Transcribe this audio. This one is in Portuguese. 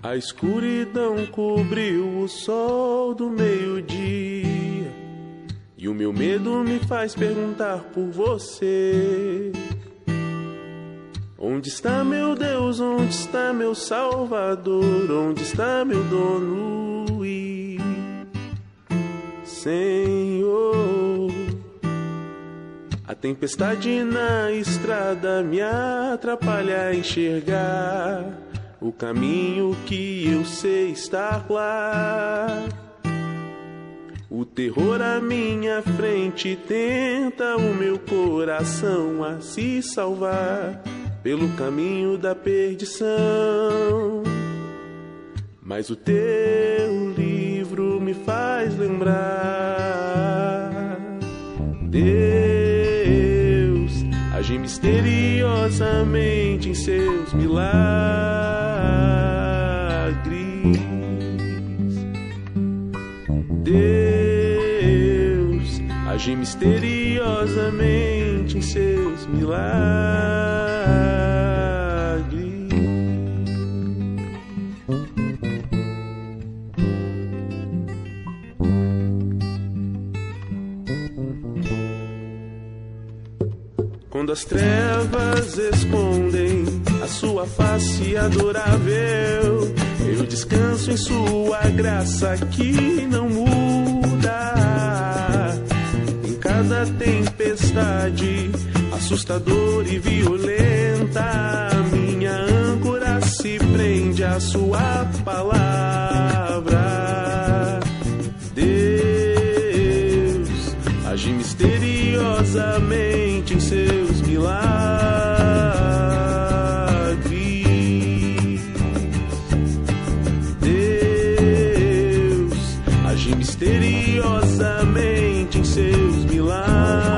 A escuridão cobriu o sol do meio-dia, e o meu medo me faz perguntar por você. Onde está meu Deus? Onde está meu Salvador? Onde está meu dono e Senhor? A tempestade na estrada me atrapalha a enxergar o caminho que eu sei estar lá. O terror à minha frente tenta o meu coração a se salvar pelo caminho da perdição. Mas o teu livro me faz lembrar, Deus age misteriosamente em seus milagres. Deus age misteriosamente em seus milagres. Quando as trevas escondem a sua face adorável, eu descanso em sua graça que não muda. Em cada tempestade assustadora e violenta, minha âncora se prende à sua palavra. Deus age misteriosamente em seus milagres. Deus age misteriosamente em seus milagres.